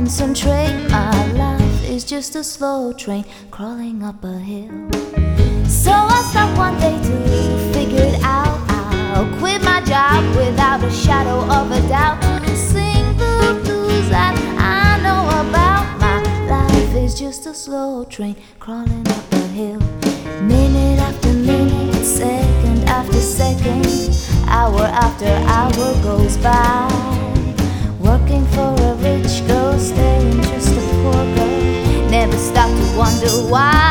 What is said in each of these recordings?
concentrate. My life is just a slow train crawling up a hill. So I stopped one day to figure it out. I'll quit my job without a shadow of a doubt to sing the blues that I know about. My life is just a slow train crawling up a hill. Minute after minute, second after second, hour after hour goes by. Working for a rich girl, staying just a poor girl. Never stop to wonder why.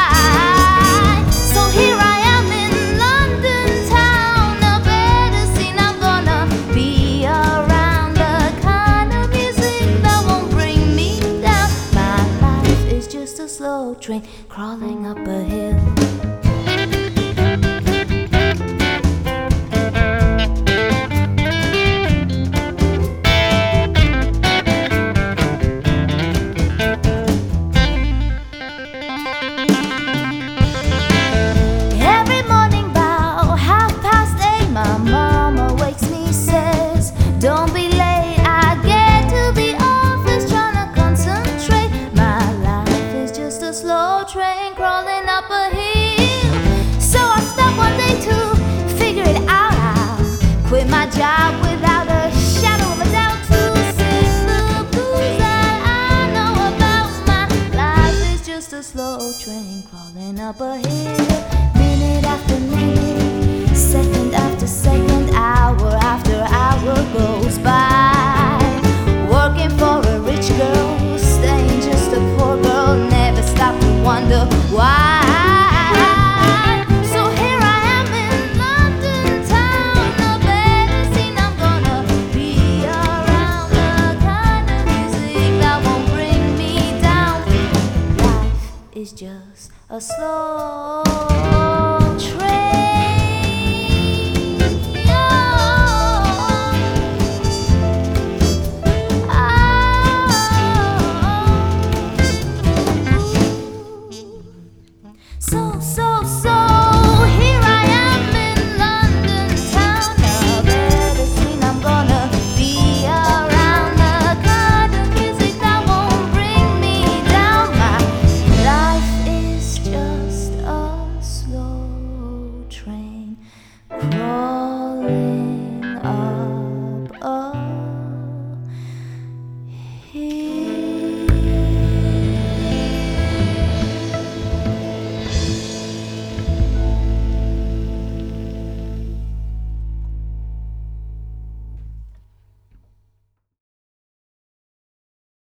So here I am in London town, a better scene. I'm gonna be around the kind of music that won't bring me down. My life is just a slow train crawling up a hill. Don't be late, I get to the office trying to concentrate. My life is just a slow train crawling up a hill. So I stopped one day to figure it out. I'll quit my job without a shadow of a doubt to sing the blues that I know about. My life is just a slow train crawling up a hill. Minute after minute, second after second, hour after hour goes by. Working for a rich girl, staying just a poor girl. Never stop to wonder why. So here I am in London town, a better scene. I'm gonna be around the kind of music that won't bring me down. Life is just a slow train. So